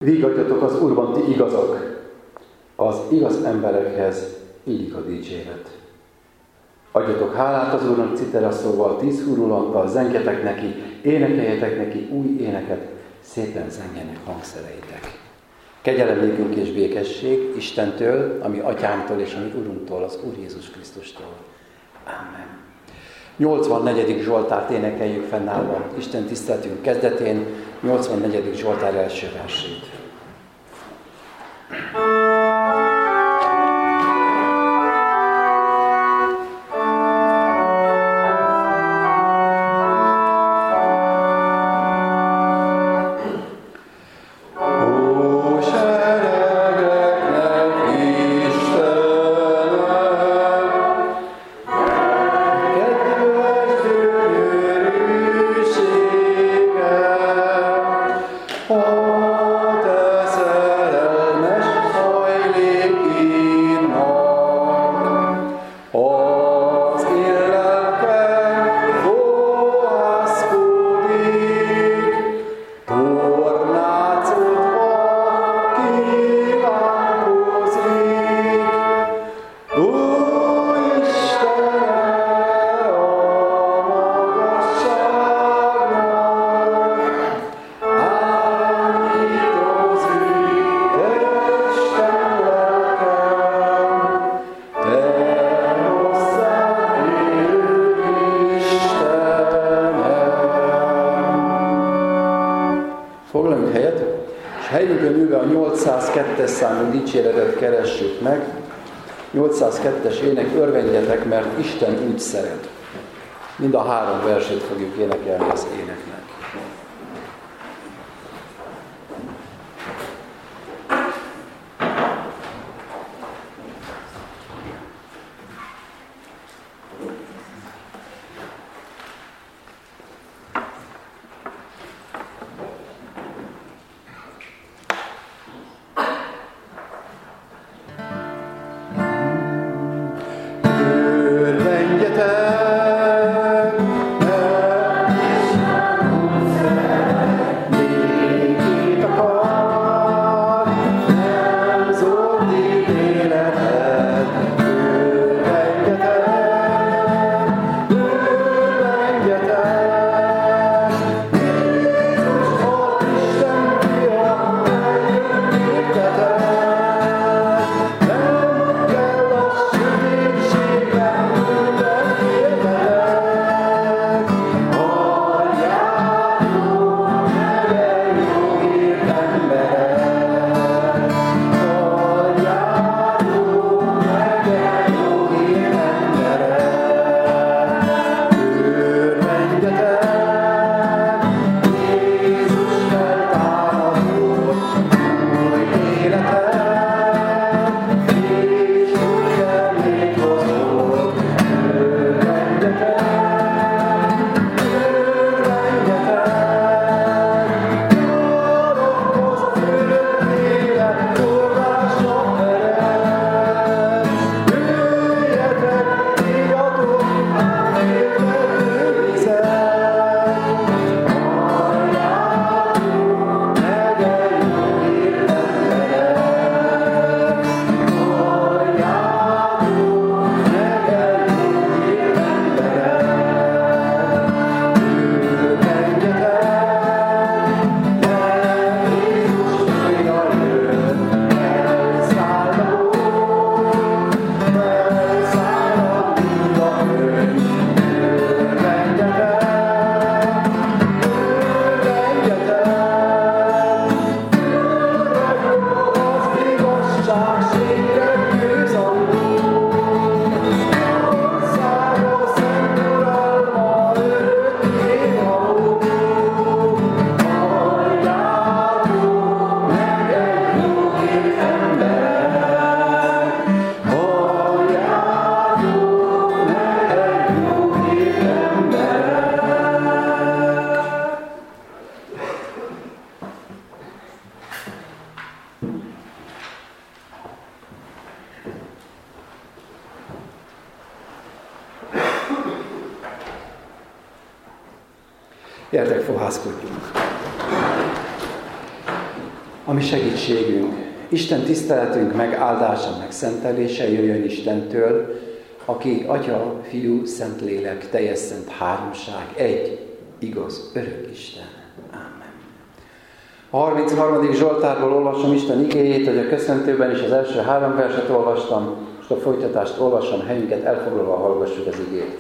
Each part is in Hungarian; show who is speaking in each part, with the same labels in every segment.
Speaker 1: Vígadjatok az Úrban, ti igazak! Az igaz emberekhez illik a dicséret. Adjatok hálát az Úrnak citeraszóval, 10 hurulanttal, zengjetek neki, énekeljetek neki új éneket, szépen zengjenek hangszereitek. Kegyelem nékünk és békesség Istentől, ami Atyánktól és ami Urunktól, az Úr Jézus Krisztustól. Amen. 84. Zsoltárt énekeljük fennállva Isten tiszteletünk kezdetén, 84. Zsoltár első versét. Helyünkön ülve a 802-es számú dicséretet keressük meg. 802-es ének, örvendjetek, mert Isten úgy szeret. Mind a 3 versét fogjuk énekelni az éneknek. Gyertek, fohászkodjunk! ami segítségünk. Isten tiszteletünk megáldása, megszentelése jöjjön Istentől, aki Atya, Fiú, Szentlélek, teljes szent háromság, egy, igaz, örök Isten. Ámen. A 33. Zsoltárból olvasom Isten igéjét, hogy a köszöntőben is az első 3 verset olvastam, és a folytatást olvasom, helyünket elfoglalva hallgassuk az igét.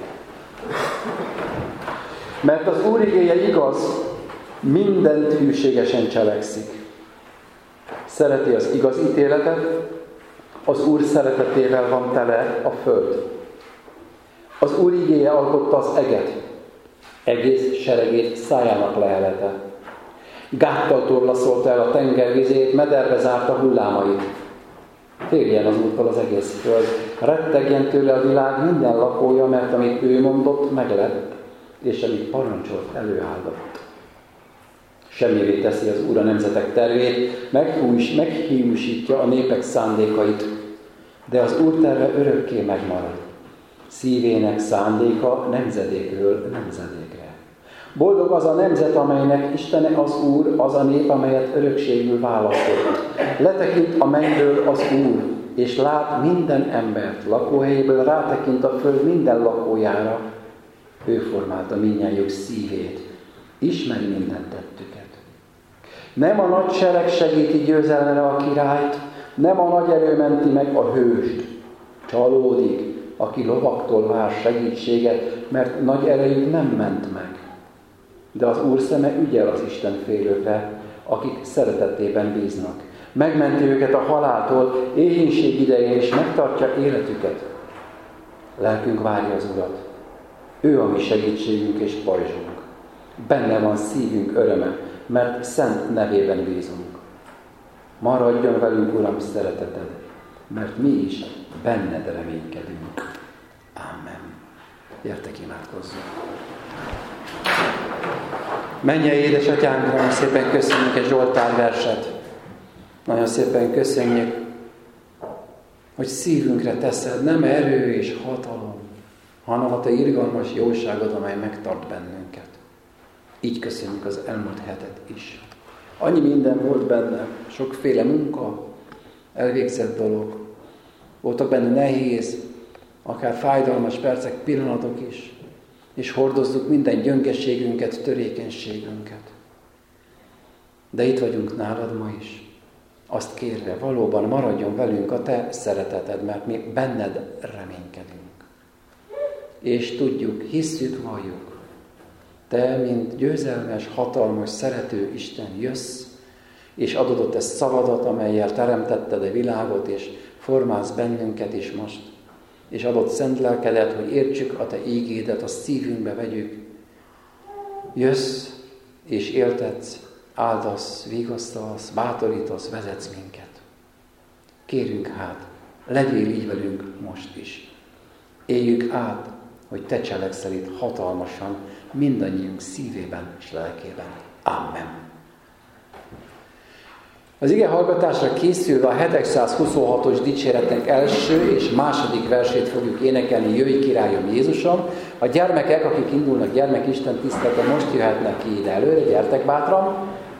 Speaker 1: Mert az Úr igéje igaz, mindent hűségesen cselekszik. Szereti az igaz ítéletet, az Úr szeretetével van tele a föld. Az Úr igéje alkotta az eget, egész seregét szájának lehelete. Gáttal torlaszolta el a tenger vizét, mederbe zárta hullámait. Féljen az Úrtól az egész föld, rettegjen tőle a világ minden lakója, mert amit ő mondott, meglett, és amit parancsolt, előáldott. Semmivé teszi az Úr a nemzetek tervét, meghiúsítja a népek szándékait, de az Úr terve örökké megmarad. Szívének szándéka nemzedékről nemzedékre. Boldog az a nemzet, amelynek Istene az Úr, az a nép, amelyet örökségül választott. Letekint a mennyből az Úr, és lát minden embert, lakóhelyéből rátekint a föld minden lakójára. Ő formálta mindnyájuk szívét, ismeri minden tettüket. Nem a nagy sereg segíti győzelemre a királyt, nem a nagy erő menti meg a hőst. Csalódik, aki lovaktól vár segítséget, mert nagy erejük nem ment meg. De az Úr szeme ügyel az Istenfélőkre, akik szeretetében bíznak. Megmenti őket a haláltól, éhínség idején, és megtartja életüket. Lelkünk várja az Urat. Ő a mi segítségünk és pajzsunk. Benne van szívünk öröme, mert szent nevében bízunk. Maradjon velünk, Uram, szereteted, mert mi is benned reménykedünk. Ámen. Gyertek, imádkozzunk. Mennyei édesatyánk, nagyon szépen köszönjük egy Zsoltár verset. Nagyon szépen köszönjük, hogy szívünkre teszed nem erő és hatalom, hanem a te irgalmas jóságod, amely megtart bennünket. Így köszönjük az elmúlt hetet is. Annyi minden volt benne, sokféle munka, elvégzett dolog. Voltak benne nehéz, akár fájdalmas percek, pillanatok is, és hordozzuk minden gyöngeségünket, törékenységünket. De itt vagyunk nálad ma is, azt kérve, valóban maradjon velünk a te szereteted, mert mi benned reménykedünk. És tudjuk, hisszük, valljuk, te, mint győzelmes, hatalmas, szerető Isten jössz, és adod ott ezt szavadat, amellyel teremtetted a világot, és formálsz bennünket is most, és adott szent lelkedet, hogy értsük a te ígédet, a szívünkbe vegyük. Jössz, és éltetsz, áldasz, vigasztalsz, bátorítasz, vezetsz minket. Kérünk hát, legyél így velünk most is. Éljük át, hogy te cselekszel itt hatalmasan, mindannyiunk szívében és lelkében. Amen. Az ige hallgatásra készülve a 726-os dicséretnek első és második versét fogjuk énekelni, Jöjj királyom Jézusom. A gyermekek, akik indulnak gyermekisten tiszteletre, most jöhetnek ki ide előre, gyertek bátran.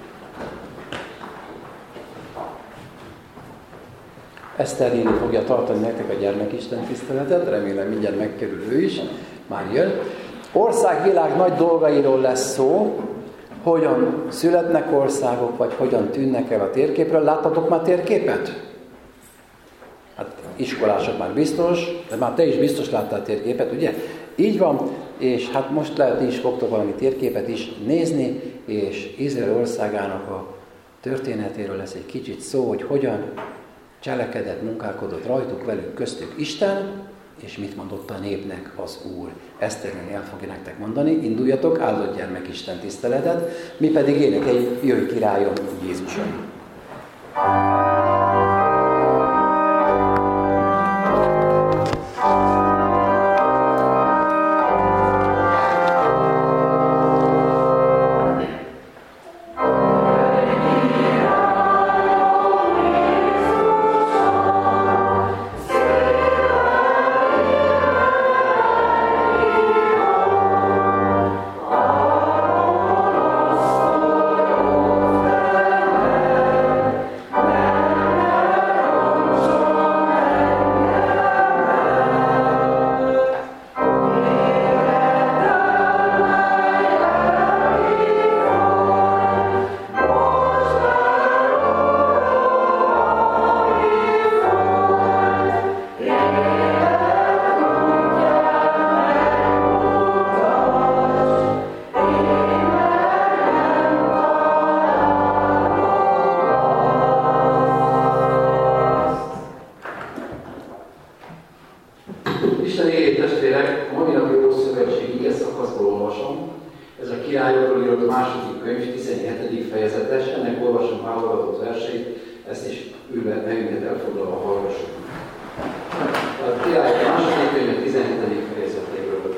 Speaker 1: Eszter néni fogja tartani nektek a gyermekisten tiszteletet, remélem mindjárt megkerül ő is, már jön. Ország-világ nagy dolgairól lesz szó, hogyan születnek országok, vagy hogyan tűnnek el a térképről. Láttatok már térképet? Hát iskolások már biztos, de már te is biztos láttál térképet, ugye? Így van, és hát most lehet, ti is fogtok valami térképet is nézni, és Izrael országának a történetéről lesz egy kicsit szó, hogy hogyan cselekedett, munkálkodott rajtuk, velük, köztük Isten, és mit mondott a népnek az Úr. Eszter néni el fogja nektek mondani, induljatok, áldott gyermek Isten tiszteletet, mi pedig énekeljük, Jöjj királyom Jézusom. Isten élő testvérek, a mai napi Ószövetségi ige szakaszból olvasom. Ez a Királyokról írott második könyv, 17. fejezetes. Ennek olvasom válogatott verseit, ezt is ülve megünket elfoglalva hallgassuk. A Királyok második könyv, 17. fejezetéből.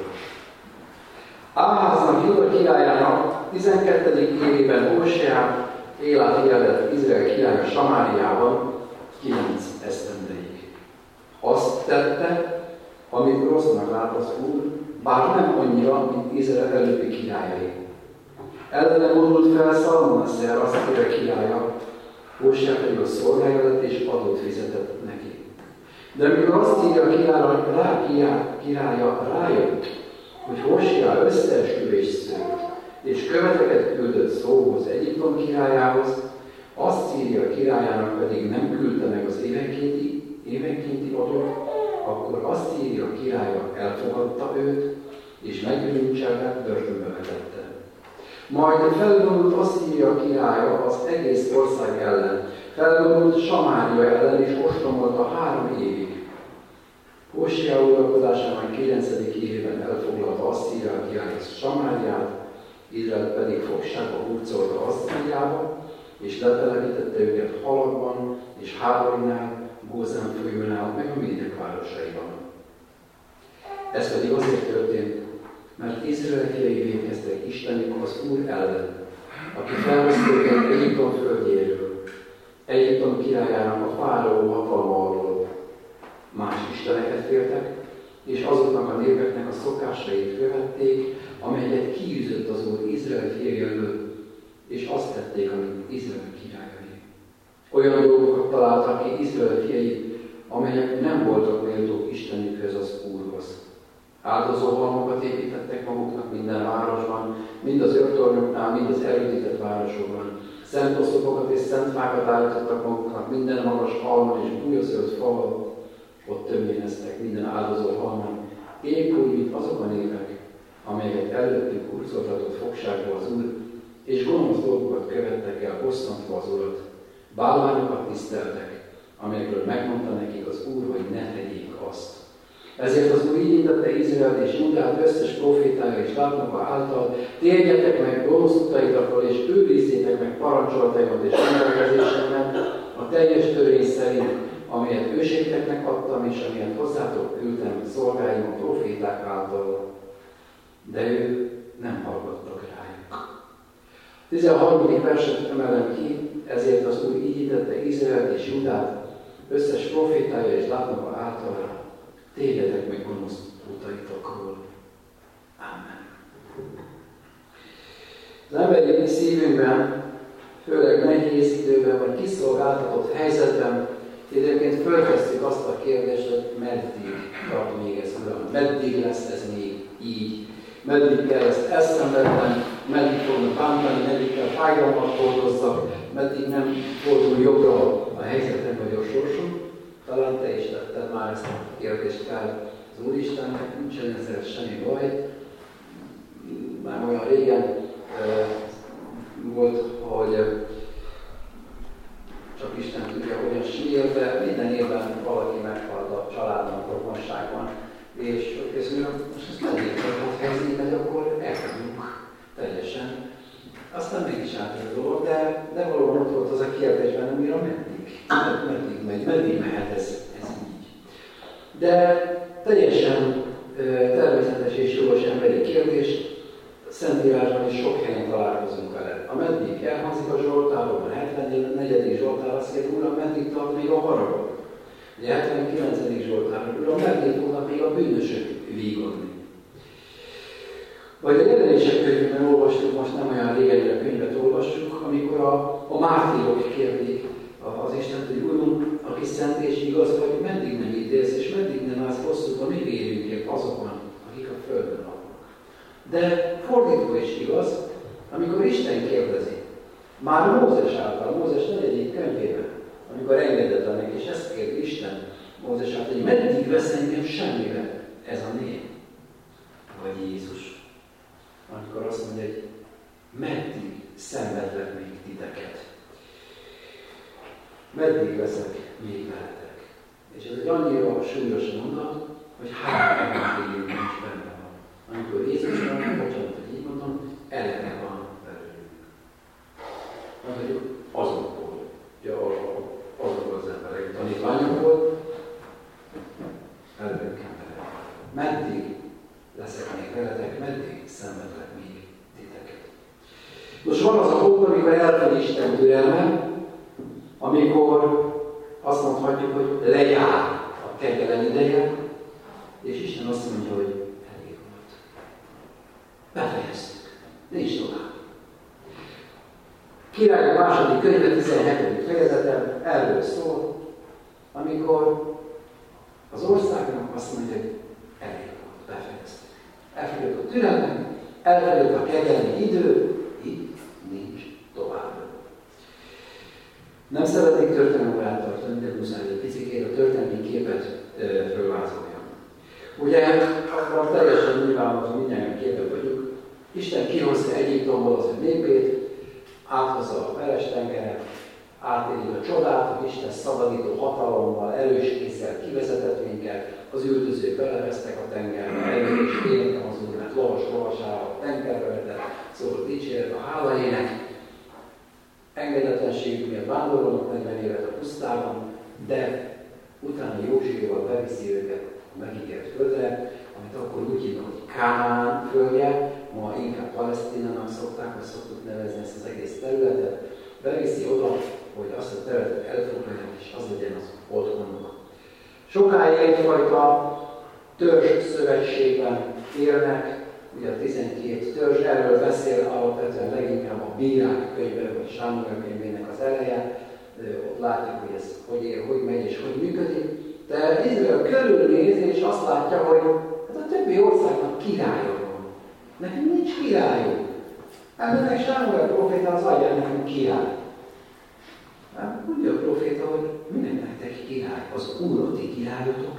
Speaker 1: Áháznak, Júda királyának 12. évében Hóseá Élát éledett Izrael királya Samáriában 9 esztendeig. Azt tette, amit rossznak lát az Úr, bár nem annyira, mint Izrael előbbi királyai. Ellene vonult fel Szalmanasszer, azt ére királya, Hóseá pedig a szolgája lett és adót fizetett neki. De amikor azt írja a királya rájött, hogy Hóseá összeesküvést szült, és követeket küldött szóhoz Egyiptom királyához, azt írja a királyának pedig nem küldte meg az évenkénti adót, akkor azt írja a királya, elfogadta őt, és megbűncselve börtönbe vetette. Majd felvonult, azt írja a királya az egész ország ellen, felvonult Samária ellen, és ostromolta 3 évig. Hóseá uralkodásának 9. évében elfoglalta azt írja a király Samáriát, Izrael pedig fogságba hurcolta Asztríába, és letelepítette őket Halakban és Háborinál, Gózán folyónál, meg a Médek városaiban. Ez pedig azért történt, mert Izrael fiai vétkeztek Istenük az Úr ellen, aki felhozta őket Egyiptom földjéről, Egyiptom királyának a fáraó hatalma alól. Más isteneket féltek, és azoknak a népeknek a szokásait követték, amelyet kiűzött az Úr Izrael fiai elől, és azt tették, amit Izrael királyai. Olyan dolgokat találtak ki Izrael fiai, amelyek nem voltak méltók Istenükhöz, az Úrhoz. Áldozóhalmokat építettek maguknak minden városban, mind az őrtornyoknál, mind az erődített városokban. Szent oszlopokat és szent fákat állítottak maguknak minden magas halmon és bújazöld falon. Ott tömjéneztek minden áldozóhalmon, épp úgy, mint azok a népek, amelyeket előttük hurcoltatott fogságba az Úr, és gonosz dolgokat követtek el, bosszantva az Urat. Bálványokat tiszteltek, amelyekről megmondta nekik az Úr, hogy ne tegyék azt. Ezért az Úr így intette Izraelt és Júdát összes profétája és látnoka által, térjetek meg gonosz utaitokról, és őrizzétek meg parancsolataimat és rendelkezésemet a teljes törvény szerint, amelyet őseiteknek adtam, és amelyet hozzátok küldtem szolgáim a proféták által. De ők nem hallgattak rájuk. 13. verset emelem ki, ezért az Úr így intette Izraelt és Júdát összes profétája és látnoka által, térjetek meg gonosz utaitokról. Amen. Az emberi szívünkben, főleg nehéz időben vagy kiszolgáltatott helyzetben, időnként föltesszük azt a kérdést, hogy meddig tart még ez, Uram? Meddig lesz ez még így? Meddig kell ezt elszenvednem? Meddig fognak bántani? Meddig kell fájdalmat hordozzak? Meddig nem fordul jobbra a helyzetem vagy a sorsom? Talán te is tetted már ezt a kérdést fel az Úristennek, nincsen ezzel semmi baj. Már olyan régen volt, hogy csak Isten tudja, hogyan sír, de minden évben valaki meghalt a családban, a rokonságban, és közül most ezt meddig lehet helyezni, hogy akkor elhagyjuk teljesen. Aztán mégis átjön a dolog, de valóban ott volt az a kérdés bennem, mire meddig mehet ez így. De teljesen természetes és jogos emberi kérdés, Szentírásban is sok helyen találkozunk vele. A meddig elhangzik a Zsoltárokban, a 74. Zsoltár azt mondja, Uram, meddig tart még a haragod? A 79. Zsoltár, Uram, meddig fognak még a bűnösök vígodni? Vagy a Jelenések könyvben olvastuk, most nem olyan régen a könyvet olvassuk, amikor a mártírok kérdik az Istent, hogy Uram, aki szent és igaz vagy, meddig nem ítélsz, és meddig nem állsz hosszút a mi vérünkért azokon, akik a földön laknak. De fordítva is igaz, amikor Isten kérdezi, már Mózes által, Mózes 4. könyvében, amikor engedetlenek, és ezt kérdi Isten Mózes által, hogy meddig vesz engem semmire ez a nép, vagy Jézus. Amikor azt mondja, hogy meddig szenvedlek még titeket. Meddig leszek még veletek? És ez egy annyira súlyos mondat, hogy hátulról is benne van. Amikor Jézusra, bocsánat, hogy így mondom, elege van belőlünk. Mondjuk azokból, azokból az emberek tanítványokból, előbb emberek. Meddig leszek még veletek, meddig szenvedlek még titeket. Most van az a pont, amikor elfelé Isten türelme, amikor azt mondhatjuk, hogy lejár a kegyelem ideje, és Isten azt mondja, hogy elég volt. Befejeztük. Nincs tovább. Királyok második könyve 17. fejezete erről szól, amikor az országnak azt mondja, hogy elég volt, befejeztük. Elfogyott a türelem, elfogyott a kegyelmi idő, itt nincs tovább. Nem szeretnék történelmórát tartani, de muszáj egy picikét a történelmi képet fölvázoljam. Ugye, akkor teljesen nyilvánvalóan mindjárt képet vagyunk. Isten kihozta Egyiptomból az ő népét, áthozza a Veres-tengeret, átéri a csodát, hogy Isten szabadító hatalommal, erős kézzel kivezetett minket, az üldözők belevesztek a tengerbe, eljön és énekem az Úr, mert lovasára a tengerbe vetett, szól dicséret, a hálaének. Engedetlenségük miatt vándorolnak 40 évet a pusztában, de utána Józsuéval beviszi őket a megígért földre, amit akkor úgy hívnak, hogy Kánaán földje, ma inkább Palesztinának szokták, vagy szoktuk nevezni ezt az egész területet, beviszi oda, hogy azt a területet elfoglalják, és az legyen az otthonuk. Sokáig egyfajta törzs szövetségben élnek, ugye a 12 törzs, erről beszél alapvetően leginkább a Bírák könyve, vagy Sámuel könyvének az eleje, ott látjuk, hogy ez hogy megy és hogy működik, de Izrael körülnéz és azt látja, hogy hát a többi országnak királya van. Nekünk nincs királyunk. Ennek Sámuel proféta az adja nekünk király. Hát úgy a proféta, hogy minek nektek király? Az Úr a ti királyotok.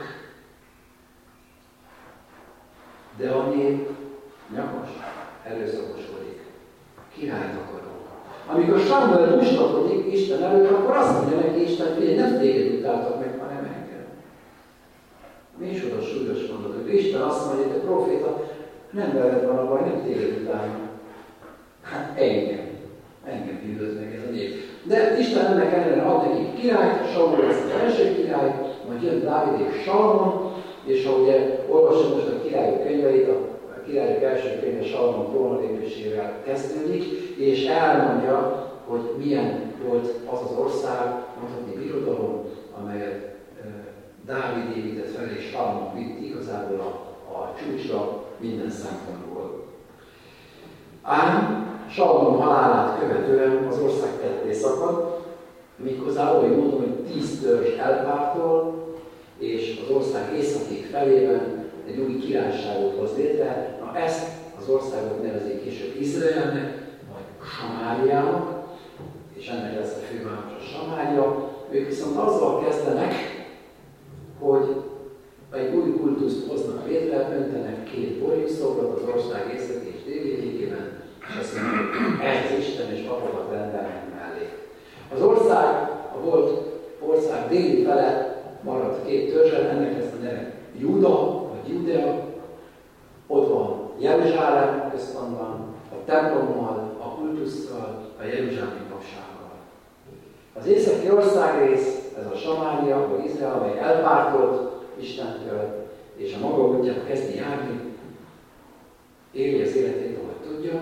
Speaker 1: De a nép nyakas, erőszakoskodik. Királyt akarok. Amikor Sámuel mustakodik Isten előtt, akkor azt mondja neki Isten, hogy nem téged utáltak meg, hanem engem. Mi is oda súlyos mondatok. Isten azt mondja, hogy a proféta nem veled van a baj, nem téged utálnak. Hát engem. Engem hűlöz meg ez a nép. De Isten ennek ellenére ad nekik királyt, Saul lesz az első király, majd jön Dávid és Salmon, és ha ugye olvasom most a királyok könyveit, a királyok első könyve Salmon trónlépésével kezdődik, és elmondja, hogy milyen volt az az ország, mondhatni birodalom, amelyet Dávid épített fel, és Salmon vitt igazából a csúcsra minden szempontból. Ám Salmon halálát követően az ország ketté szakad, méghozzá úgy mondom, hogy 10 törzs elpártol, és az ország északi felében egy új királyságot hoz létre. Na ezt az országot nevezik később Izraelnek, vagy Samáriának, és ennek lesz a főváros a Samária. Ők viszont azzal kezdenek, hogy egy új kultuszt hoznak létre, öntenek 2 borjuszszobrot az ország északi és déli végében, és azt mondják, hogy ez Isten és papokat rendelnek mellé. Az ország, a volt ország déli fele maradt 2 törzset, ennek lesz a neve Júda, vagy Judea, ott van Jeruzsálem központban, a templommal, a kultusszal, a jeruzsálemi papsággal. Az északi országrész, ez a Samária, vagy Izrael, amely elpártolt Istentől, és a maga útját kezdi járni, éli az életét, ahogy tudja,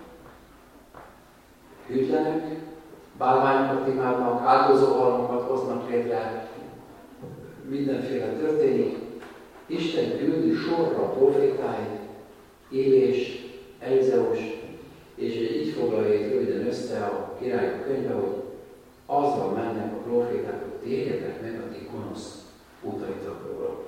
Speaker 1: hűtlenek, bálványokat imádnak, áldozóhalmokat hoznak létre, mindenféle történik. Isten küldi sorra profétáit, Élés, Elizeus, és így foglalja itt röviden össze a királyok könyve, hogy azzal mennek a proféták, hogy térjetek meg a ti gonosz útaitokról.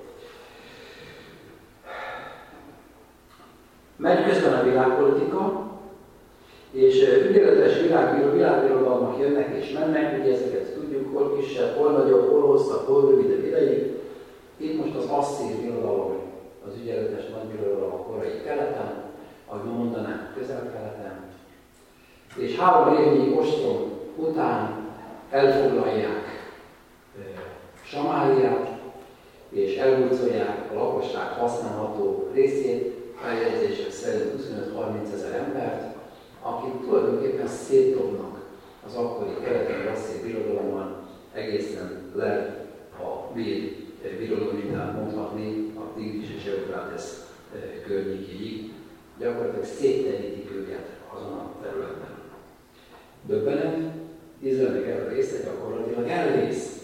Speaker 1: Megy közben a világpolitika, és ügyeletes világbirodalmak jönnek és mennek, ugye ezeket tudjuk, hol kisebb, hol nagyobb, hol hosszabb, hol rövidebb ideig. Itt most az asszír birodalom, az ügyeletes nagybirodalom a korai keleten, ahogy mondanánk közel-keleten. És 3 évnyi ostrom után elfoglalják Samáriát, elhurcolják a lakosság használható részét, feljegyzések szerint 25-30 ezer embert, akik tulajdonképpen szétdobnak az akkori keleti rasszír birodalomban egészen le a véd birodalomítán mondhatni a Tigris és Eufrátesz környékéig, gyakorlatilag szétterítik őket azon a területen. Döbbenet, Izraelnek ez a része gyakorlatilag elvész.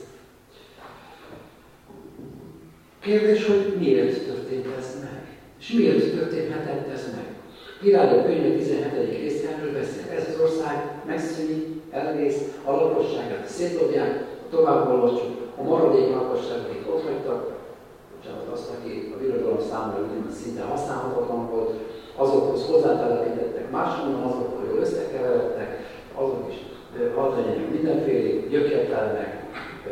Speaker 1: Kérdés, hogy miért történt ez meg? És miért történhetett ez meg? Királyok könyve 17. részéről beszél. Ez az ország megszűnik, elvész, a lakosságát szétdobják, tovább olvassuk, a maradék lakosság, akik ott hagytak, bocsánat, azt, aki a birodalom számára szinte használhatatlan volt, azokhoz hozzátelepítettek máshonnan, azokkal jól összekeveredtek, azok is hadd legyenek mindenféle gyökértelenek,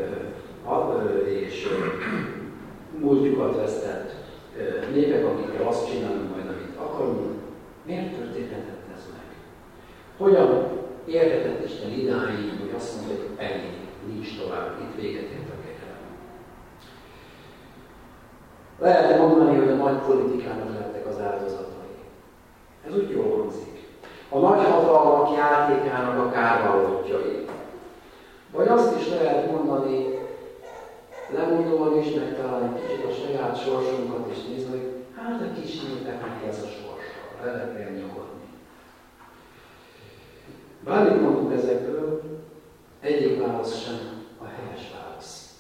Speaker 1: és múltjukat vesztett népek, akikkel azt csinálunk majd, amit akarunk. Miért történhetett ez meg? Hogyan érhetett Isten idáig, hogy azt mondja, hogy elég, nincs tovább, itt véget ért a kegyelem? Lehet mondani, hogy a nagy politikának lettek az áldozatai. Ez úgy jól hangzik. A nagyhatalmak játékának a kárvallottjai. Vagy azt is lehet mondani, lemondóan is megtalálni kicsit a saját sorsunkat, és nézni, hogy hát a kis népeknek ez a sorsa, vele kell nyugodni. Bármit mondunk ezekből, egyik válasz sem a helyes válasz.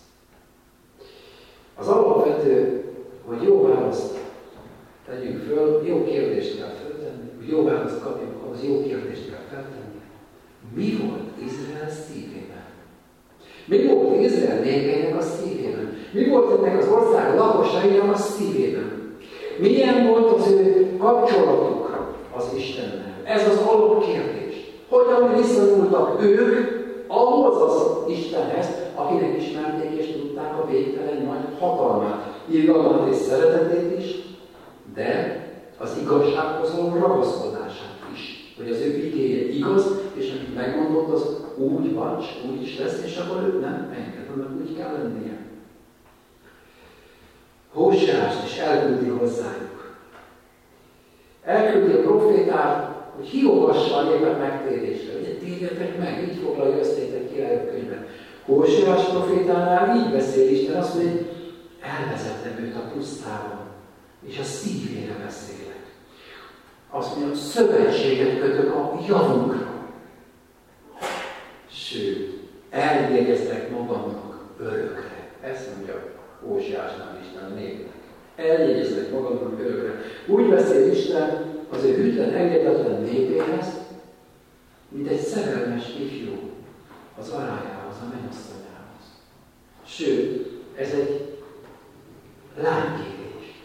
Speaker 1: Az alapvető, hogy jó választ tegyünk föl, jó kérdést kell feltenni, hogy jó választ kapjunk, ahhoz jó kérdést kell feltenni. Mi volt Izrael szívében? Mi volt Izrael népének a szívében? Mi volt ennek az ország lakosainak a szívében? Milyen volt az ő kapcsolatuk az Istennel? Ez az alapkérdés. Hogyan viszonyultak ők ahhoz az Istenhez, akinek ismerték és tudták a végtelen nagy hatalmát, irgalmát és szeretetét is, de az igazsághoz való ragaszkodását is. Hogy az ő igéje igaz, és amit megmondott, az úgy van, úgy is lesz, és akkor ő nem enged, hanem úgy kell lennie. Hóseást is elküldi hozzájuk. Elküldi a profétát, hogy hívogassa a népet megtérésre. Ugye térjetek meg, így foglalja összétek Királyok könyvben. Hóseás profétánál így beszél Isten, azt mondja, hogy elvezettem őt a pusztában, és a szívére beszélek. Azt mondja, szövetséget kötök a javunkra. Sőt, eljegyeztek magamnak örökre. Ezt mondja Hóseásnál Isten a népnek. Eljegyeztek magamnak örökre. Úgy beszél Isten az ő hűtlen, engedetlen népéhez, mint egy szerelmes ifjú az arájához, a mennyasszonyához. Sőt, ez egy lánykérés.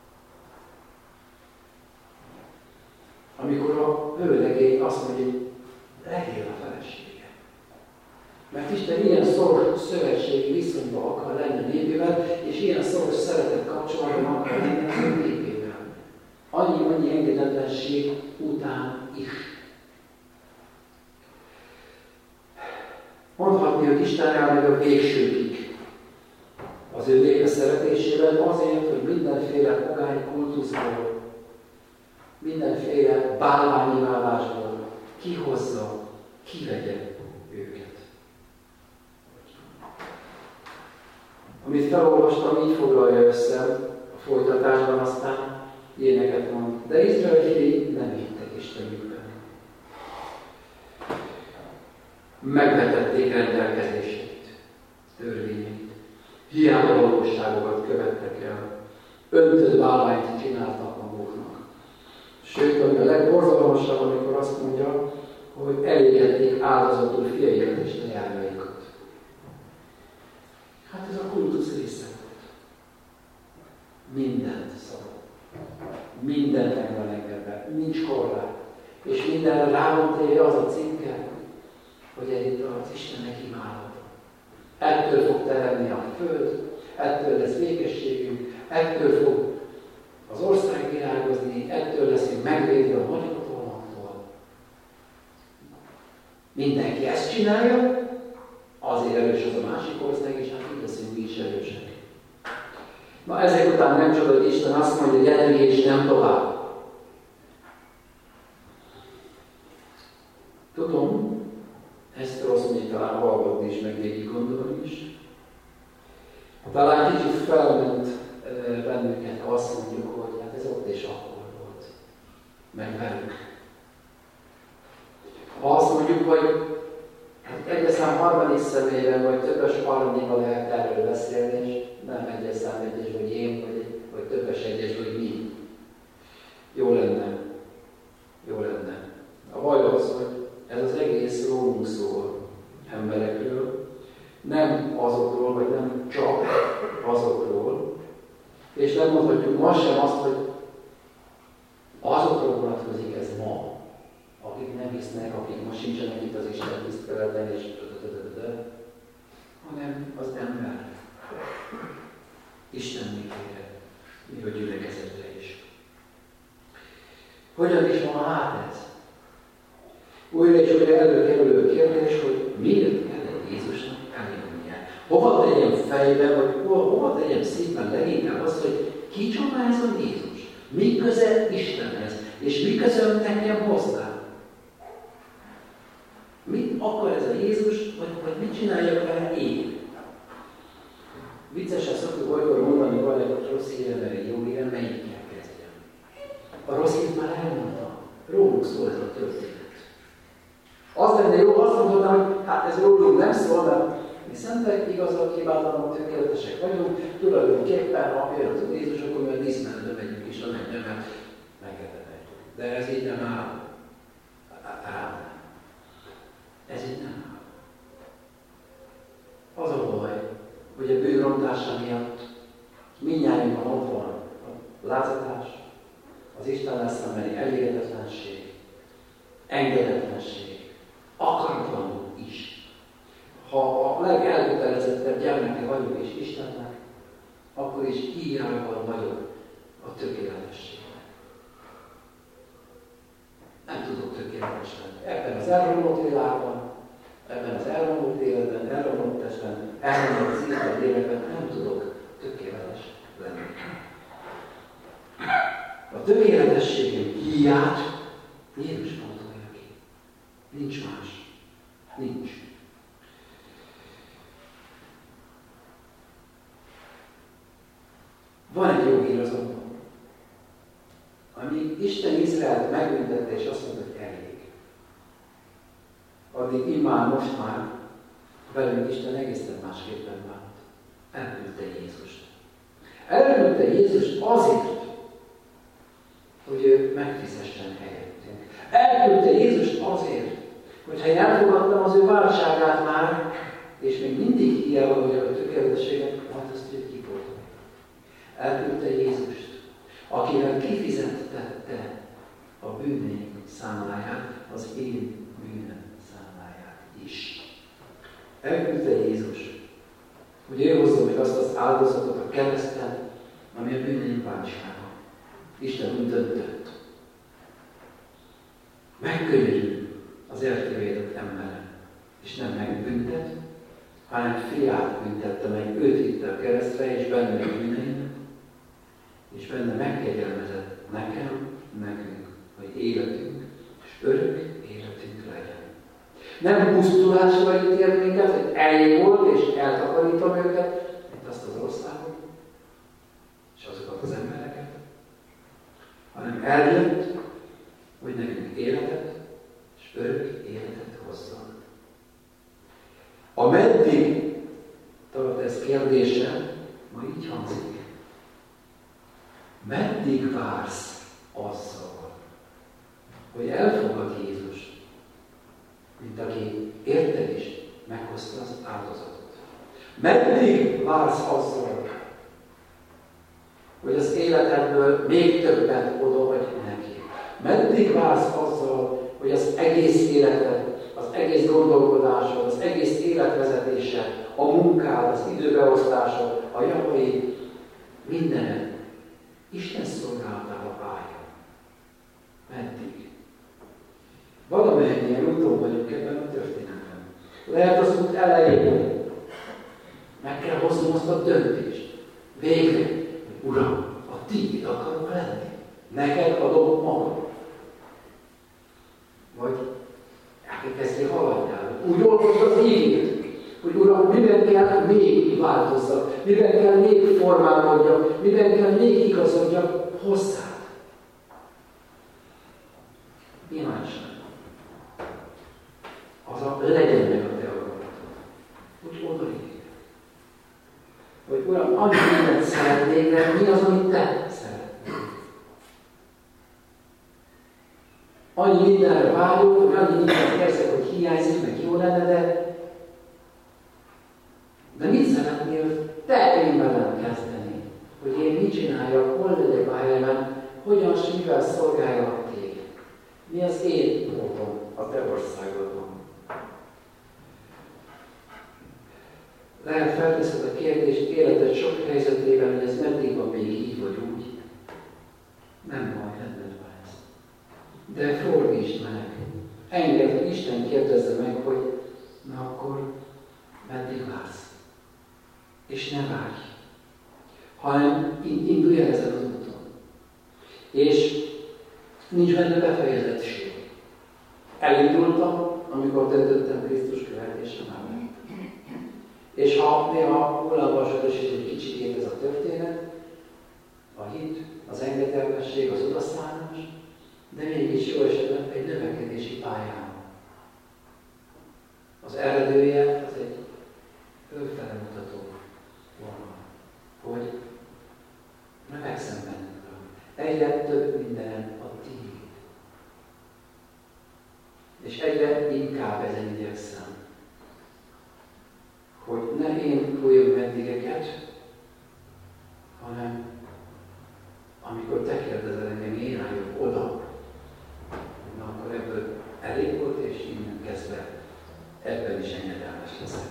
Speaker 1: Amikor a vőlegény azt mondja, hogy legyél a felesége. Mert Isten ilyen szoros szövetségi viszonyban akar lenni a népével, és ilyen szoros szeretet kapcsolatban akar lenni a népével. Annyi engedetlenség után is. Mondhatni, hogy Isten áll meg a végsőkig az ő népe szeretésében azért, hogy mindenféle pogány kultuszból, mindenféle bálványimádásból kihozza, kivegye őket. Amit felolvastam, így foglalja össze a folytatásban, aztán ilyeneket mond. De Izrael fiai nem hittek Istenükben. Megvetették rendelkezéseit, törvényeit. Hiába valóságokat követtek el. Öntött bálványt csináltak maguknak. Sőt, ami a legborzalmasabb, amikor azt mondja, hogy elégették áldozatul fiaikat és leányaikat. Hát ez a kultusz része volt. Mindent szabad. Mindent meg van engedve. Nincs korlát. És mindenre rá van téve az a címke, hogy itt az Istennek imádata. Ettől fog teremni a föld, ettől lesz békességünk, ettől fog az ország virágozni, ettől leszünk megvédve a nagyhatalmaktól. Mindenki ezt csinálja, azért erős az a másik ország, és hát így leszünk mi is erősek. Na Ezek után nem csoda, hogy Isten azt mondja, gyere és nem tovább. Tudom, ezt rossz még talán hallgatni is, meg végig gondolni is. Talán kicsit felment bennünket, ha azt mondjuk, hogy hát ez ott és akkor volt. Meg velük. Ha azt mondjuk, hogy hát egyes szám harmadik személyben, vagy többes harmadikban lehet erről beszélni, és nem egyes szám egyes, vagy én, vagy többes egyes, vagy mi. Jó lenne. Jó lenne. A baj az, hogy ez az egész rólunk szól, emberekről, nem azokról, vagy nem csak azokról, és nem mondhatjuk ma sem azt, hogy azokról vonatkozik ez ma, akik nem hisznek, akik most sincsenek itt az Isten tiszteleten, és hanem az ember. Isten népére, még a gyülekezetre is. Hogyan is van hát ez? Újra és újra előkerülő kérdés, hogy miért kellett Jézusnak eljönnie? Hova tegyem fejbe, vagy hova tegyem szívben leginkább azt, hogy kicsoda ez a Jézus? Mi köze Istenhez? És mi közöm nekem hozzá? Mit akar ez a Jézus, vagy mit csináljak vele én? Viccesen szoktuk olykor mondani, van egy rossz hírem, egy jó hírem, melyikkel kezdjem? A rossz hírt már elmondta. Róluk szól ez a történet. Az lenne jó, azt mondhatnám, hogy hát ez rólunk nem szól, mert mi szentek, igazak, hibátlanok, tökéletesek vagyunk, tulajdonképpen, ha jön az Jézus, akkor mi a díszmenetbe megyünk is a mennybe, megketethetjük. De ez így nem áll. Ez így nem áll. Az a baj, hogy a bűnrontása miatt mindnyájunkban ott van a lázadás, az Istennel szembeni elégedetlenség, engedetlenség, akaratlanul is. Ha a legelkötelezettebb gyermeke vagyok és Istennek, akkor is írával vagyok a tökéletességnek. Nem tudok tökéletes lenni. Ebben az elromlott világban, ebben az elromlott életben, elromlott testben, elromlott szívben, életben nem tudok tökéletes lenni. A tökéletességem hiány Jézus pótolja ki. Nincs más. Nincs. Van egy jó hír azonban. Amíg Isten Izraelt megbüntette és azt mondta, hogy elég. Addig immár, most már velünk Isten egészen másképpen vált. Elküldte Jézust. Elküldte Jézust azért, hogy ő megfizessen helyettünk. Elküldte Jézust azért, hogyha én elfogadtam az ő váltságát már, és még mindig hiába vagyok a tökéletességet, hát azt ő kipótolja. Elküldte Jézust, akivel kifizettette a bűneink számláját, az én bűnöm számláját is. Elküldte Jézus, hogy ő hozza meg azt az áldozatot a kereszten, ami a bűneink váltsága. Isten úgy döntött. Megkönyörül az eltévédett emberen, és nem megbüntet, hanem fiát büntette meg, őt vitte a keresztre, és benne a bűneimet, és benne megkegyelmezett nekem, nekünk, hogy életünk, és örök életünk legyen. Nem pusztulásra ítélt minket, hogy elég volt, és eltakarítom őket, mint azt az országot, és azokat az embereket, hanem eljött, hogy nekünk életet, és örök életet hozzon. A meddig tart ez kérdése, ma így hangzik. Meddig vársz azzal, hogy elfogad Jézus, mint aki érted is meghozta az áldozatot? Meddig vársz azzal, hogy az életedből még többet oda vagy neki? Meddig vársz azzal, hogy az egész életed, az egész gondolkodásod, az egész életvezetése, a munkád, az időbeosztásod, a javaid, mindened Isten szolgálatába álljon? Meddig? Valamennyien úton vagyunk ebben a történetben. Lehet az út elején, meg kell hoznom azt a döntést. Végre, Neked adom magam. Vagy elkezdi haladjál. Úgy olvasd az igét, hogy Uram, miben kell még változzak, miben kell még formálódjak, miben kell még igazodjak hozzád. Imádság. Az a legyen meg a te akaratod. Úgy odaígél. Hogy Uram, annyi mindent szeretnék, de mi az, amit te szeretnél? Annyi mindenre vágyok, hogy annyi mindent érzek, hogy hiányzik, meg jó lenne, de mit szeretnél te én velem kezdeni? Hogy én mit csináljak, hol legyek a helyemen, hogyan s mivel szolgáljak téged? Mi az én módom a te országodban? Lehet felteszed a kérdést életed sok helyzetében, hogy ez meddig van még így vagy úgy. Nem baj, rendben van ez. De fordítsd meg. Engedd, hogy Isten kérdezze meg, hogy na akkor meddig vársz? És ne várj, hanem indulj el ezen az úton. És nincs benne befejezettség. Elindultam, amikor döntöttem Krisztus követése mellett. És ha néha hullámvasúlyos is egy kicsit ez a történet, a hit, az engedelmesség, az odaszállás, de mégis jó esetben egy növekedési pályán. Az eredője az egy fölfele mutató vonal, hogy növekszem benned. Egyre több mindenem a tiéd. És egyre inkább ezen igyekszem, hogy ne én fújjam vendégeket, hanem amikor te kérdezel engem, én álljak oda, na akkor ebből elég volt, és innen kezdve ebben is engedelmes leszek.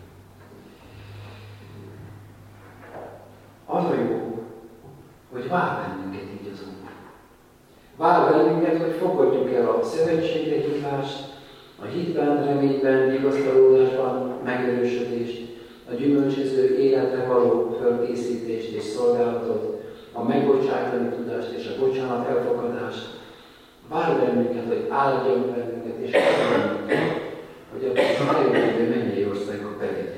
Speaker 1: Az a jó, hogy vár bennünket így az Úr. Vár bennünket, hogy fogadjuk el a szövetségre hívást, a hitben, reményben, vigasztalódásban megerősödést, a gyümölcsöző életre való fölkészítést és szolgálatot, a megbocsátani tudást és a bocsánat elfogadást. Vár bennünket, hogy áldjon bennünket, és hogy a eljövendő mennyei országok bevigyen.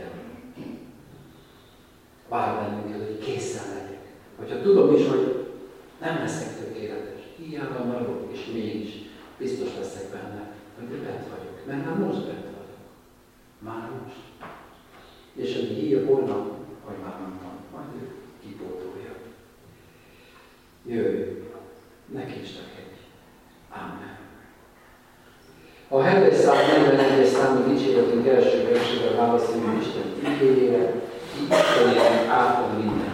Speaker 1: Vár bennünket, hogy készen legyek. Hogyha tudom is, hogy nem leszek tökéletes, hiába marok, és mégis biztos leszek benne, hogy de bent vagyok, mert már most bent vagyok. Már most. És ami hír holnap, vagy már nem van, majd ő kipótolja. Jöjj, ne késlekedj. Amen. A 741. számú dicséretünk első versével válaszolunk Isten igényére, Istenében átad minden.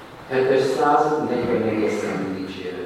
Speaker 1: 741. számú dicséret.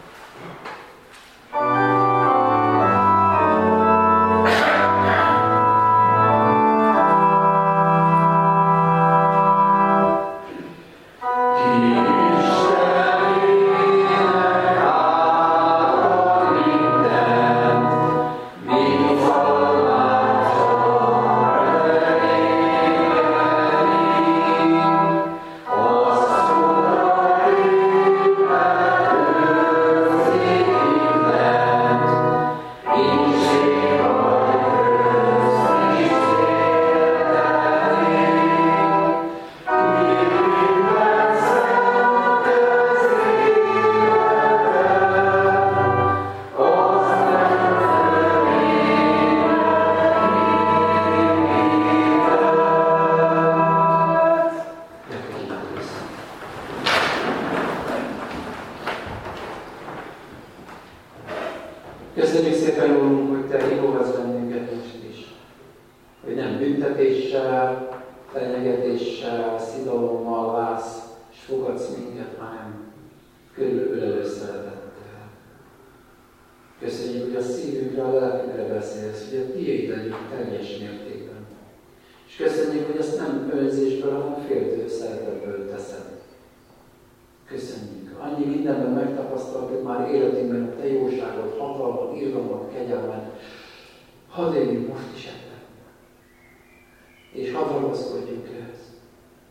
Speaker 1: Köszönjük szépen, Úrunk, hogy Te hívogatsz bennünket most is. Hogy nem büntetéssel, fenyegetéssel, szidalommal válsz, és fogadsz minket, hanem körülölelő szeretettel. Köszönjük, hogy a szívünkre, a lelkünkre beszélsz, hogy a tiéd legyünk teljes mértékben. És köszönjük, hogy ezt nem önzésből, hanem féltő szeretetből teszed. Köszönjük. Annyi mindenben megtapasztaltuk már életünkben a Te jóságot, hatalmat, irgalmat, kegyelmet. Hadd éljünk most is ebben. És hadd ragaszkodjunk ehhez.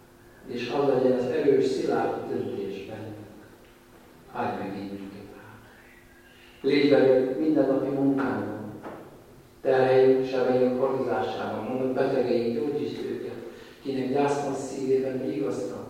Speaker 1: És hadd legyen az erős, szilárd döntés bennünk. Áldj meg így minket.
Speaker 2: Légy velünk mindennapi munkánkban, terheljünk, sebeljünk hordozásában, mondom, betegeink, gyógyítsd őket, kinek gyász van szívében, vigasztat.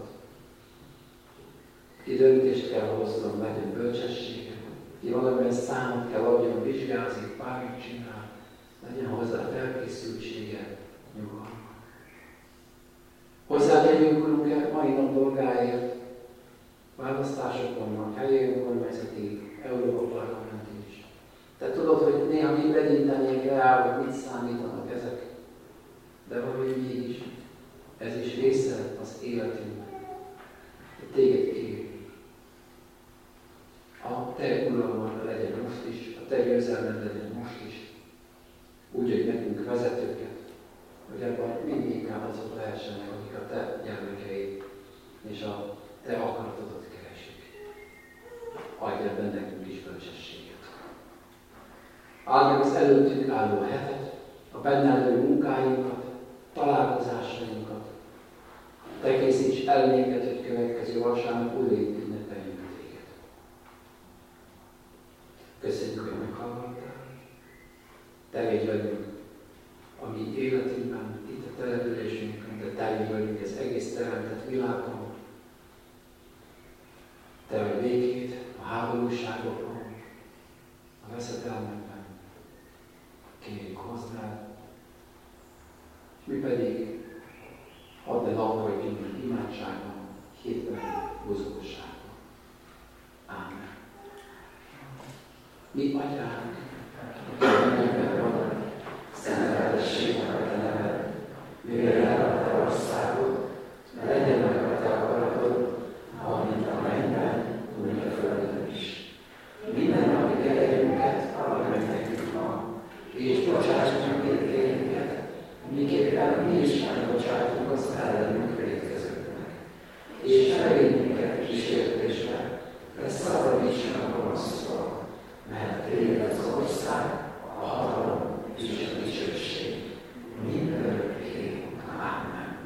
Speaker 2: Ki döntést kell hozzon, legyen bölcsessége, ki valamilyen számot kell adjon, vizsgázik, bármit csinál, legyen hozzá felkészültsége, nyugalma. Hozzátegyünk, Urunk, mai nap dolgáért, választások vannak, helyi önkormányzati, Európa Parlamenti is. Te tudod, hogy néha mi legyintenénk rá, hogy mit számítanak ezek, de valahogy mégis ez is része az életünknek. Téged kérjük. A Te uralmad legyen most is, a Te győzelmed legyen most is. Úgy, hogy nekünk vezetőket, hogy ebben mindig inkább azok lehessenek, akik a Te gyermekeid és a Te akaratodat keresik. Adj ebben nekünk is bölcsességet. Áld meg az előttünk álló hetet, a benne levő munkáinkat, találkozásainkat. Te készíts el minket, hogy következő vasárnap újra ünnepeljünk Téged. Köszönjük, hogy meghallgattál. Te légy velünk a mi életünkben, itt a településünkön, de Te légy velünk az egész teremtett világon. Te vagy békét a háborúságokon, a veszedelmekben. Kérjük hozzá, és mi pedig add el lakodjunk imádságban, hitben, buzgóságban. Ámen. Mi Atyánk, aki a mennyben van, szenteltessék meg a Te neved, jöjjön el a Te országod, legyen meg a Te akaratod, amint a mennyben, úgy a földön is. Minden napi kenyerünket add meg nekünk ma, és bocsáss meg vétkeinket, miképpen mi is megbocsátunk az ellenünk vétkezőknek. És ne védj minket kísértésbe, de szabadíts meg a gonosztól, mert Téged az ország, a hatalom és a dicsőség mindörökké. Ámen.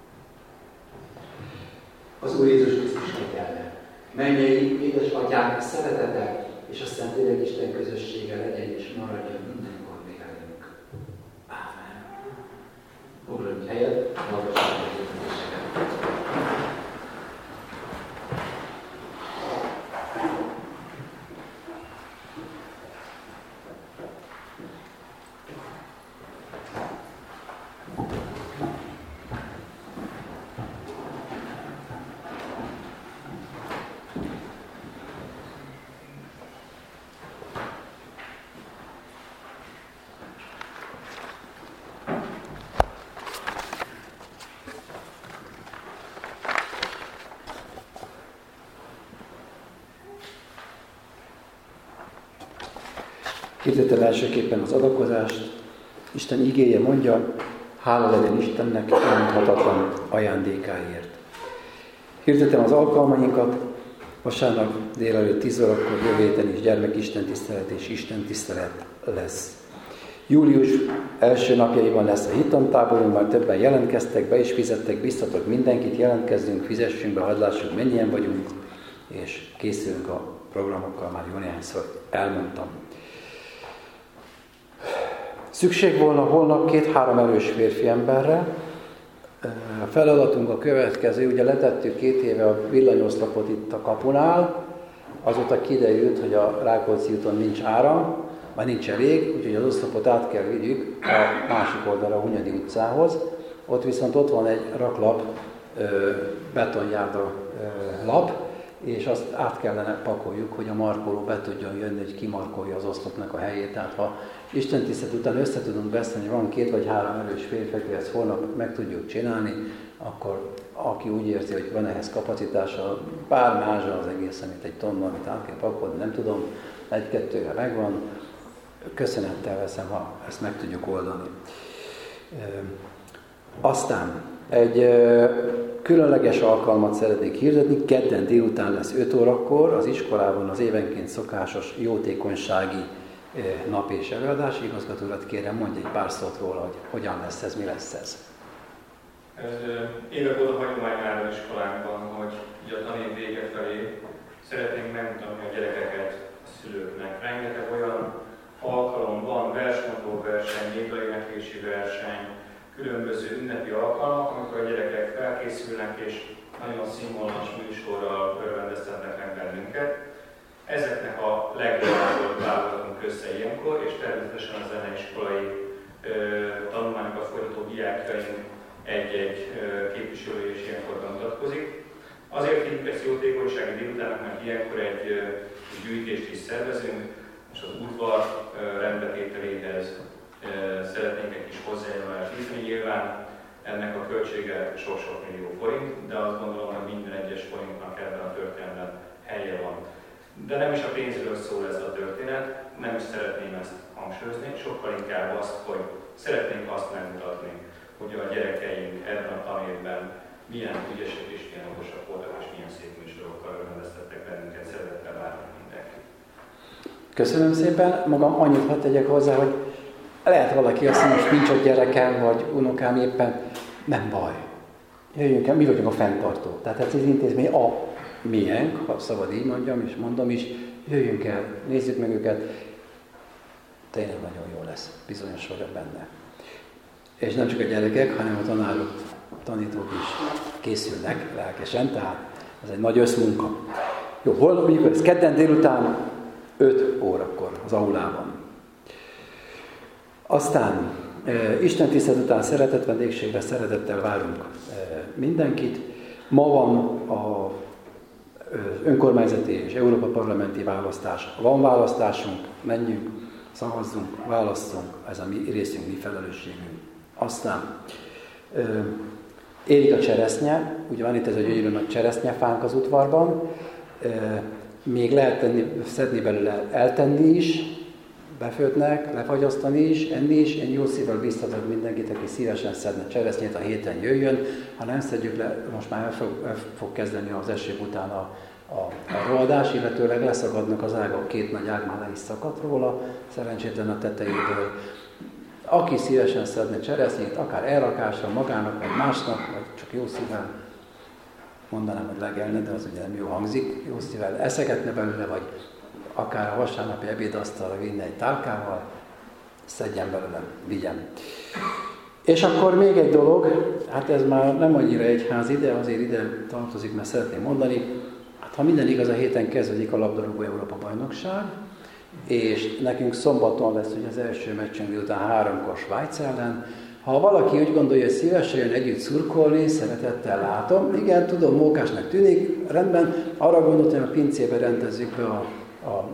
Speaker 2: Az Úr Jézus Krisztus kegyelme, mennyei édes Atyánk szeretete és a Szentlélek Isten közössége legyen és maradjon mindenkor még velünk. Ámen. Foglaljuk helyet, hallgassuk a hirdetéseket.
Speaker 1: Hirdetem elsőképpen az adakozást. Isten igéje mondja, hála legyen Istennek elmondhatatlan ajándékáért. Hirdetem az alkalmainkat, vasárnap délelőtt 10 órakor jövő héten is gyermekisten tisztelet és Isten tisztelet lesz. Július első napjaiban lesz a hittantáborunk, már többen jelentkeztek, be is fizettek, biztatok mindenkit, jelentkezzünk, fizessünk be, hadd lássuk, mennyien vagyunk, és készülünk a programokkal, már jó néhányszor elmondtam. Szükség volna holnap 2-3 erős férfi emberre. A feladatunk a következő, ugye letettük 2 éve a villanyoszlopot itt a kapunál, azóta kiderült, hogy a Rákóczi úton nincs áram, már nincs elég, úgyhogy az oszlopot át kell vigyük a másik oldalra, a Hunyadi utcához. Ott viszont ott van egy raklap, betonjárda lap, és azt át kellene pakoljuk, hogy a markoló be tudjon jönni, hogy kimarkolja az oszlopnak a helyét. Tehát ha Isten tisztelet után össze tudunk beszélni, hogy van 2 vagy 3 erős férfi, aki ezt holnap meg tudjuk csinálni, akkor aki úgy érzi, hogy van ehhez kapacitása, pár mázsa az egész, amit egy tonna, amit át kell pakolni, nem tudom, 1-2-re megvan, köszönettel veszem, ha ezt meg tudjuk oldani. Aztán egy különleges alkalmat szeretnék hirdetni, kedden délután lesz 5 órakor az iskolában az évenként szokásos jótékonysági nap és előadás. Igazgató urat kérem, mondj egy pár szót róla, hogy hogyan lesz ez, mi lesz ez.
Speaker 3: Ez évek óta hagyomány áll az iskolánkban, hogy a tanév vége felé szeretnénk megmutatni a gyerekeket a szülőknek. Rengeteg különböző ünnepi alkalmak, amikor a gyerekek felkészülnek és nagyon színvonalas műsorral örvendeztetnek meg bennünket. Ezeknek a legjobbából válogatunk össze ilyenkor, és természetesen a zeneiskolai tanulmányokat folytató diákjaink egy-egy képviselő is ilyenkor bemutatkozik. Azért hívjuk ezt jótékonysági délutánnak, mert ilyenkor egy gyűjtést is szervezünk, és az udvar rendbetételéhez szeretnénk egy kis hozzájárulást fűzni. Nyilván ennek a költsége sok-sok millió forint, de azt gondolom, hogy minden egyes forintnak ebben a történetben helye van. De nem is a pénzről szól ez a történet, nem is szeretném ezt hangsúlyozni, sokkal inkább azt, hogy szeretnénk azt megmutatni, hogy a gyerekeink ebben a tanévben milyen ügyesek és milyen okosak voltak, és milyen szép műsorokkal örvendeztettek bennünket, szeretettel várnak mindenkit.
Speaker 1: Köszönöm szépen, magam annyit hadd tegyek hozzá, hogy lehet valaki azt mondja, hogy nincs ott gyerekem, vagy unokám éppen, nem baj. Jöjjünk el, mi vagyunk a fenntartók. Tehát ez az intézmény a miénk, ha szabad így mondjam, és mondom is, jöjjünk el, nézzük meg őket, tényleg nagyon jó lesz, bizonyos vagyok benne. És nem csak a gyerekek, hanem a tanárok, tanítók is készülnek lelkesen, tehát ez egy nagy összmunka. Jó, holnap, mikor ez kedden délután 5 órakor az aulában. Aztán Isten tisztelet után szeretett vendégségre szeretettel várunk mindenkit. Ma van az önkormányzati és Európa parlamenti választás. Van választásunk, menjünk, szavazzunk, válasszunk, ez a mi részünk, mi felelősségünk. Aztán érik a cseresznye, ugye van itt ez a gyönyörű nagy cseresznyefánk az udvarban, még lehet szedni belőle, eltenni is, befőtnek, lefagyasztani is, enni is. Én jó szívvel biztatok mindenkit, aki szívesen szedne cseresznyét, a héten jöjjön. Ha nem szedjük le, most már el fog kezdeni az eső után a rohadás, illetőleg leszakadnak az ágak, 2 nagy ág már le is szakadt róla, szerencsétlen a tetejéből. Aki szívesen szedne cseresznyét, akár elrakásra, magának, vagy másnak, vagy csak jó szívvel, mondanám, hogy legelne, de az ugye nem jó hangzik, jó szívvel eszegetne belőle, vagy akár a vasárnapi ebédasztalra vinne egy tálkával, szedjen belőle, vigyen. És akkor még egy dolog, hát ez már nem annyira egyházi, de azért ide tartozik, mert szeretném mondani, hát ha minden igaz, a héten kezdődik a labdarúgó Európa bajnokság, és nekünk szombaton lesz ugye az első meccsünk délután 3-kor Svájc ellen. Ha valaki úgy gondolja, hogy szívesen jön együtt szurkolni, szeretettel látom. Igen, tudom, mókásnak tűnik, rendben, arra gondoltam, hogy a pincébe rendezzük be a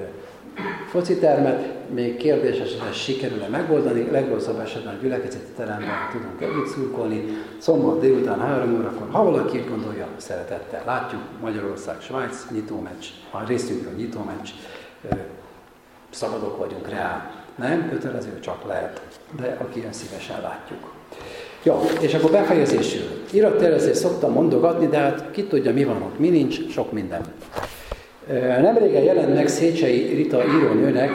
Speaker 1: focitermet, még kérdéses, hogy ezt sikerül-e megoldani, legrosszabb esetben a gyülekezeti teremben tudunk együtt szurkolni. Szombat délután 3 órakor, ha valaki úgy gondolja, szeretettel látjuk, Magyarország-Svájc nyitómeccs, a részünkről nyitómeccs, szabadok vagyunk rá. Nem kötelező, csak lehet, de aki ilyen szívesen látjuk. Ja, és akkor befejezésül. Irattervezést szoktam mondogatni, de hát ki tudja, mi van ott, mi nincs, sok minden. Nemrégen jelent meg Széchenyi Rita írónőnek,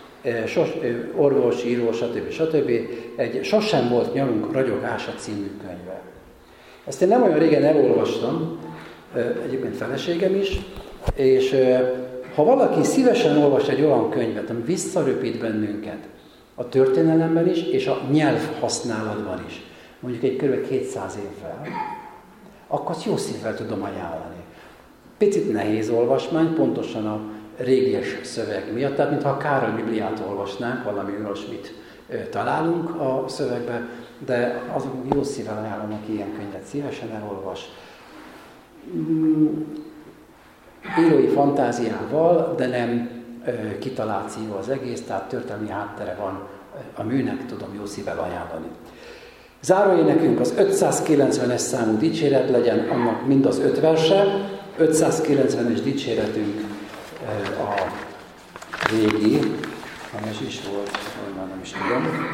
Speaker 1: orvos, író, stb. Egy Sosem volt nyarunk ragyogása című könyve. Ezt én nem olyan régen elolvastam, egyébként feleségem is, és ha valaki szívesen olvas egy olyan könyvet, ami visszaröpít bennünket a történelemben is, és a nyelvhasználatban is, mondjuk egy kb. 200 évvel, akkor azt jó szívvel tudom ajánlani. Picit nehéz olvasmány, pontosan a régies szöveg miatt, tehát mintha a Károly Bibliát olvasnánk, valami olyasmit találunk a szövegbe, de azok jó szívvel ajánlom, aki ilyen könyvet szívesen elolvas. Írói fantáziával, de nem kitaláció az egész, tehát történelmi háttere van a műnek, tudom jó szívvel ajánlani. Záróénekünk az 590-es számú dicséret legyen, annak mind az 5 verse, 590-es dicséretünk a régi, amelyes is volt, hogy már nem is tudom.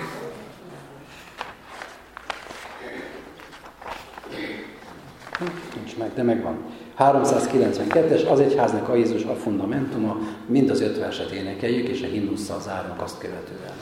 Speaker 1: Nincs meg, de megvan. 392-es, az egyháznak a Jézus a fundamentuma, mind az 5 verset énekeljük, és a himnusszal zárunk azt követően.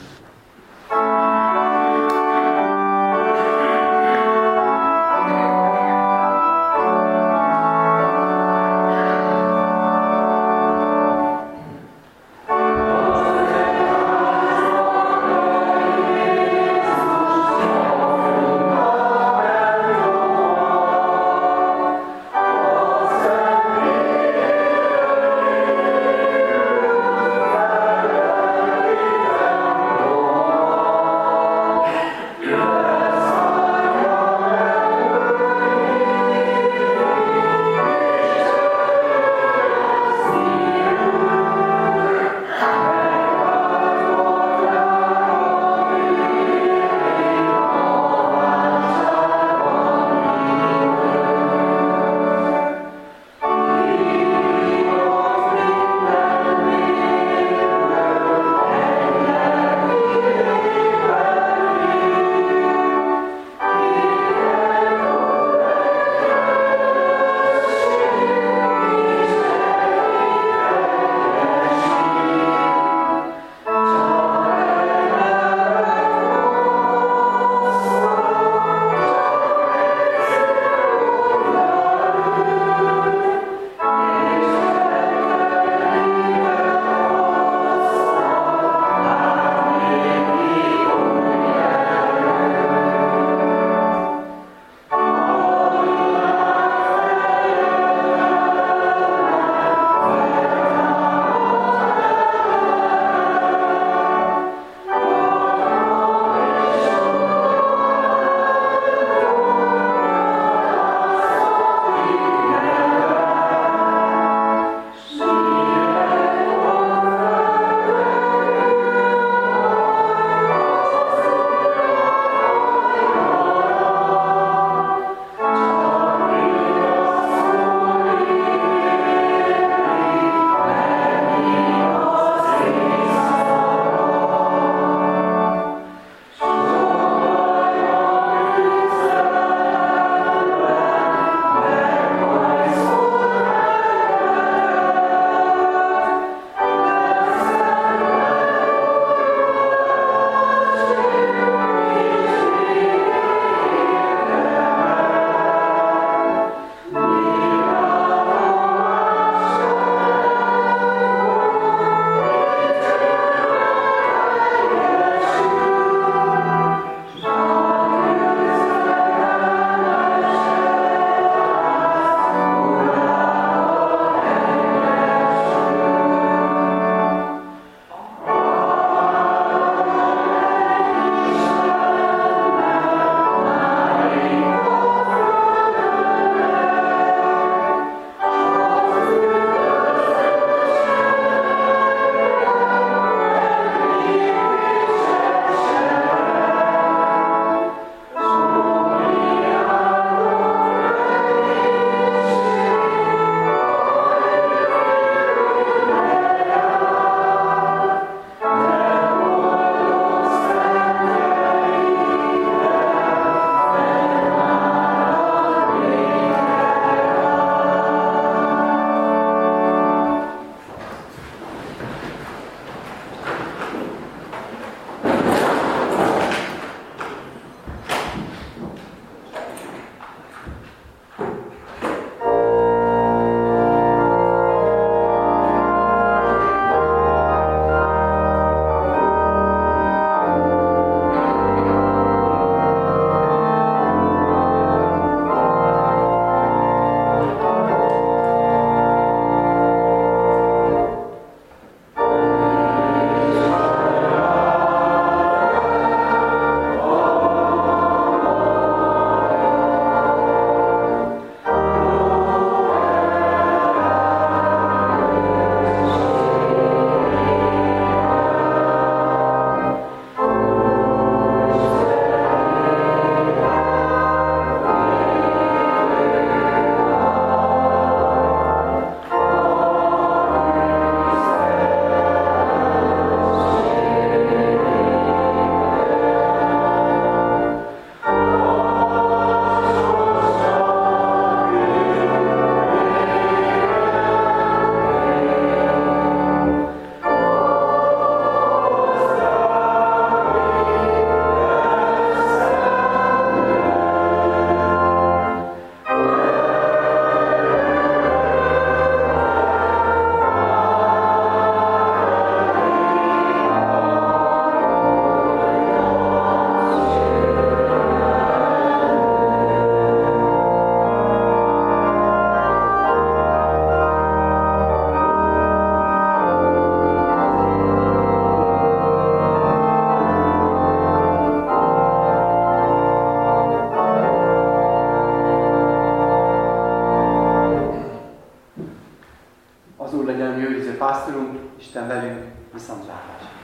Speaker 4: jövőző pásztorunk, Isten velünk, viszontlátásra!